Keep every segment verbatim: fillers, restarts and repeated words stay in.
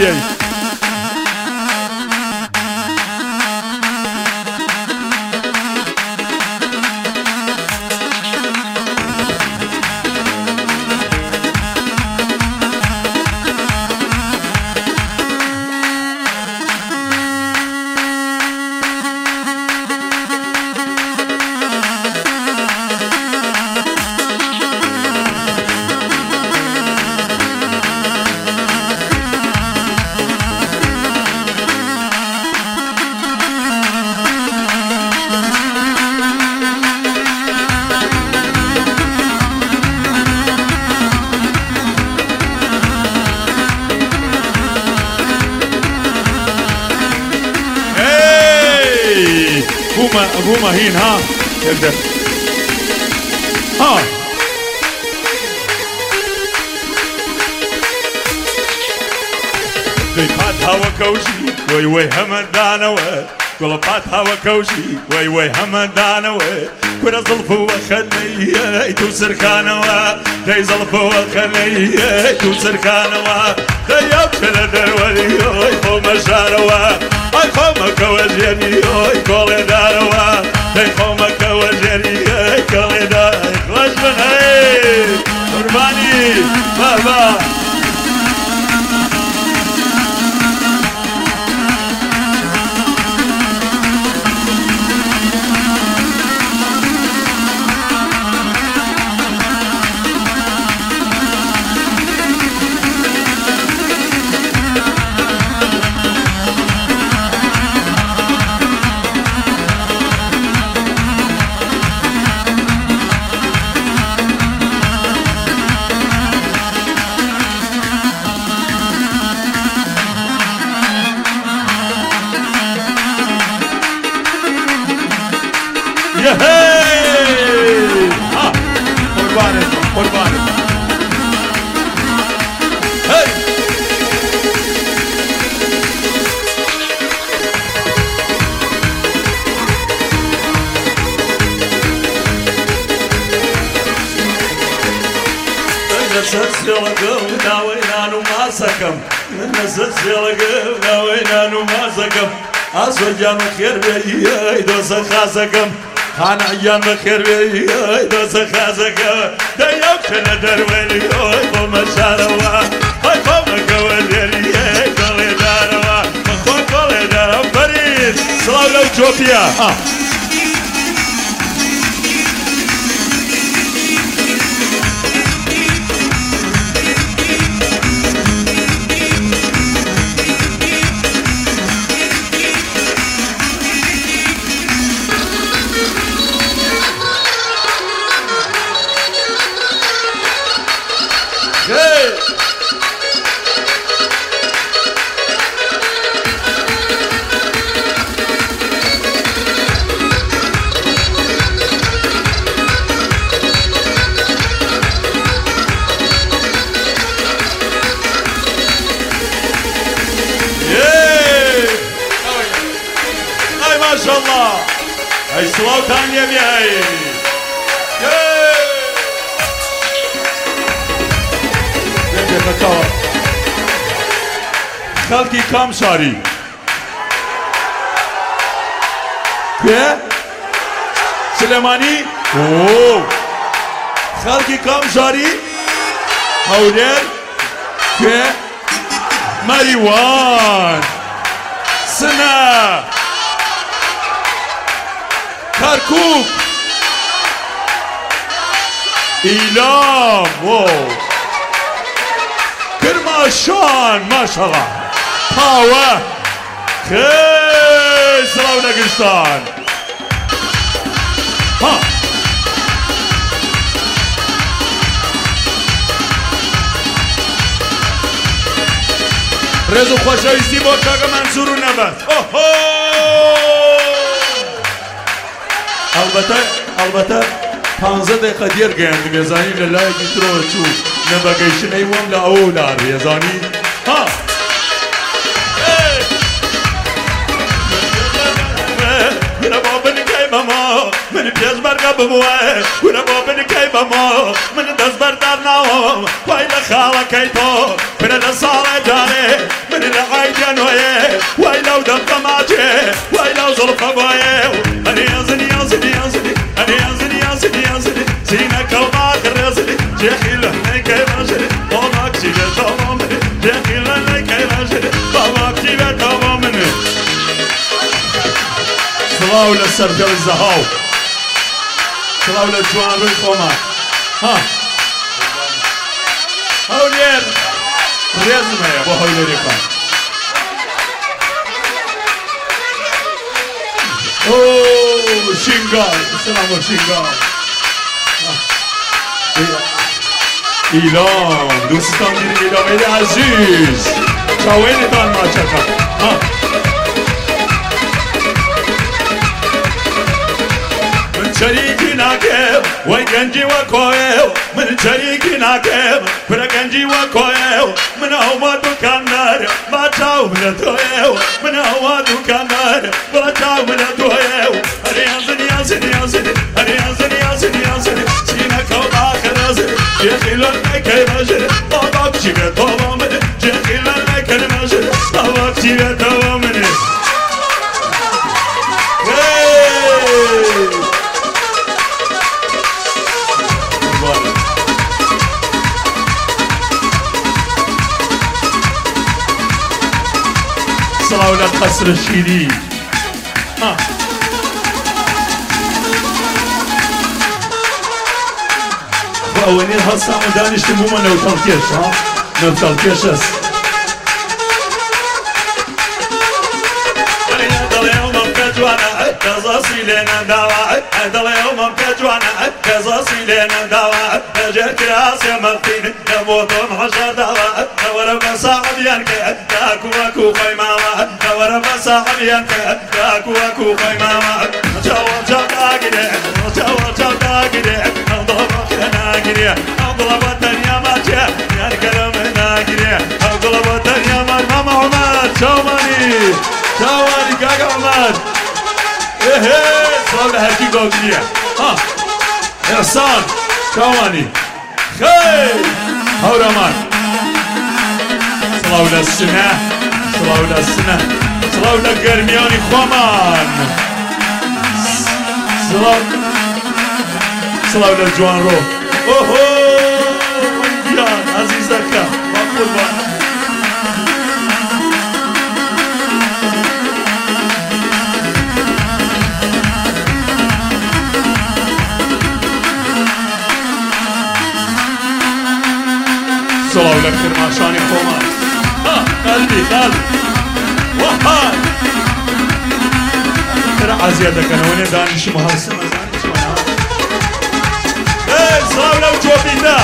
زەریەی بوما بوما هين ها يبدأ ها ديبات هوا كوشي وي وي همدانا وي قلبات هوا كوشي وي وي همدانا وي كنا ظلفوا وخلي تو سركانا وا دي ظلفوا وخلي تو سركانا وا دي يبشل درولي وي فو مشاروا اي قومك وزيني اي كولي داروا اي قومك وزيني اي كولي داروا خلاص من هاي قرباني بابا قربانك قربانك هاي نسيت يلقونا وينان وما سكم نسيت يلقونا وينان وما سكم أسوجان خير بيا دوس خاسكم خان عيان بخير بيا دوس خاسكم دايوك ندر ويلي اوي بمشاروا هاي قومك وزيري كولي داروا خو كولي داروا فريد سلام لو جوبيا اه ما شاء الله هاي صلاة ثانية بهاي خلقي كم شاري كيف سليماني اوه خلقي كم شاري هودر كيف ماريوان سنة كركوك إيلام واو كرماشان ما شاء الله هاوا خير سلام نقشتان ها رزو خوشایستی با کاغا منصور و نبت البته البته پانزده دقیقه دیر گیند گزانی للای گیترو چو نبگیشن ایوام لعولار یزانی ها من من بيز برقة بموه ونبو بنكي بمو من دز بردار ناوم ويلا خالة كيتو من الصالة جاني من العي جنوية ويلا ودب ماجي ويلا وظلف ابويه أنا يزني يزني يزني أنا يزني يزني يزني سينك وماخر يزني جيخي لهني كي رجلي باباك جيبه تمامني جيخي لهني كي رجلي باباك جيبه تمامني صلاة للسرجل الزهاو صلاة للجوان بالقومات ها هولير ريزمه يا بو هولير يقام اوه شنگال سلام شنگال ایلام دوستان دیدید ایلامید عزیز چاوینتان ماچکا ها من شريكي ناكب وي گنجي وكويو من شريكي ناكب برا گنجي وكويو من هو دكاندار ما تاو من تويو من هو دكاندار ما تاو من تويو هري يزني يزني يزني هري يزني يزني يزني سينك وآخر يزني جيخي لنك يبجري باباك جيبه توامني جيخي لنك يبجري باباك جيبه توامني صلاة للقصر الشيرين ها وأولين هالساعة دانش تموما نوتال كيش ها نوتال كيشس قصصي لنا دواء هذا اليوم بجوانا قصصي لنا دواء جيت راسي مغفين نموت محشر دواء ورب صاحب ينك داكو وكو خيماما ورب صاحب ينك داكو وكو خيماما جوا جوا داقري جوا جوا داقري انضربك ناقري انضرب الدنيا ما جاء ينقلم ناقري انضرب الدنيا ما ماما عمر شوماني شوماني كاكا عمر ايه صلاة هركي قوقية ها إحسان كواني خير هورمان صلاة للسنة صلاة للسنة صلاة للقرمياني خوامان صلاة صلاة للجوان رو اوهو ويديان عزيزك مقبول بانا صلاة لك خرماشاني خومان ها قلبي قلبي وحال ترى عزيزك انا وين دانش مهرسم دانش وانا ايه صلاة لك جوبيتا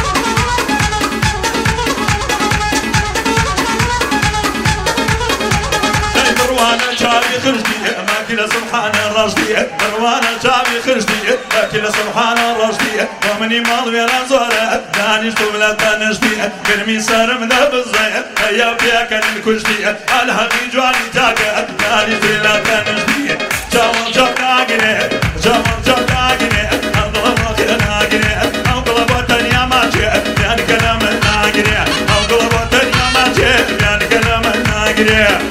مروانة شابي خرجتي ماكلة سبحان الرشدي مروانة شابي خرجتي ماكلة سبحان الرشدي ومني مال ويران زورة دانش تبلا تنشتي قرمي سرم ذا بالزيت هيا فيها كان الكشتي الهقي جواني تاكا دانش تبلا تنشتي جوان جوان ناقني جوان جوان ناقني انظلم اخير ناقني انقلب الدنيا ما جاء يعني كلام ناقني انقلب الدنيا ما جاء يعني كلام ناقني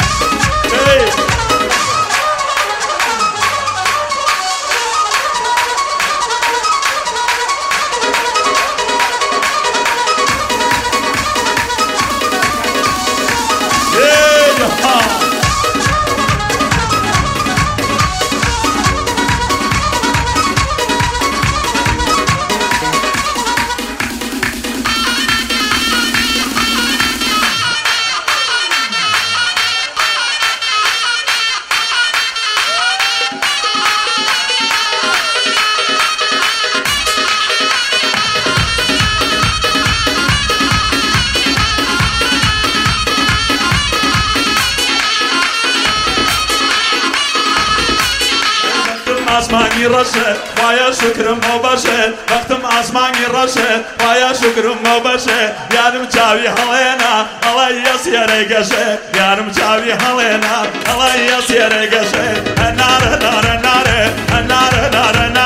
آسمانی رشه ویا شکرم او باشه وقتم آسمانی رشه ویا شکرم او باشه یارم چاوی هلینا هلیا سیاره گشه یارم چاوی هلینا هلیا سیاره گشه ناره ناره ناره ناره ناره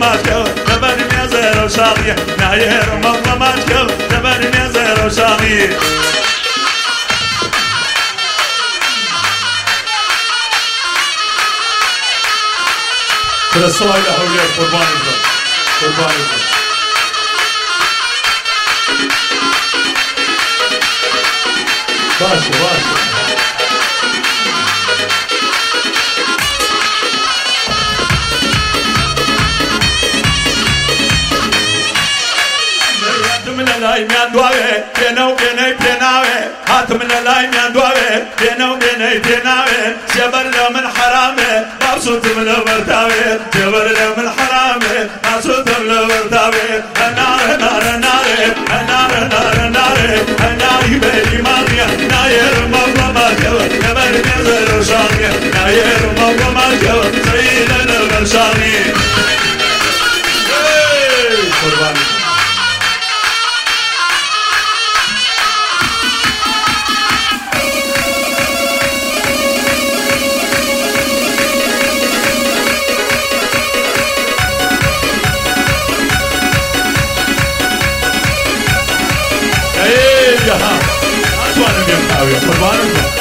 ماماماتكو دبر ميزر وشاضية ناير ماماماتكو دبر ميزر وشاضية كده الصلاة إلى هوليك قربان الله قربان الله باشا باشا من اللايم يندوي بينو بيني بيناوي هات من اللايم يندوي بينو بيني بيناوي سيبر من حرامي مبسوط من البرتاوي سيبر من حرامي مبسوط من البرتاوي النار نار نار النار نار نار النار بيلي ماضية ناير مبلا ماجو سيبر نزل وشاضية ناير مبلا ماجو سيد الغرشاني قرباني يا ها أتوانا بيمتاوي قربان الله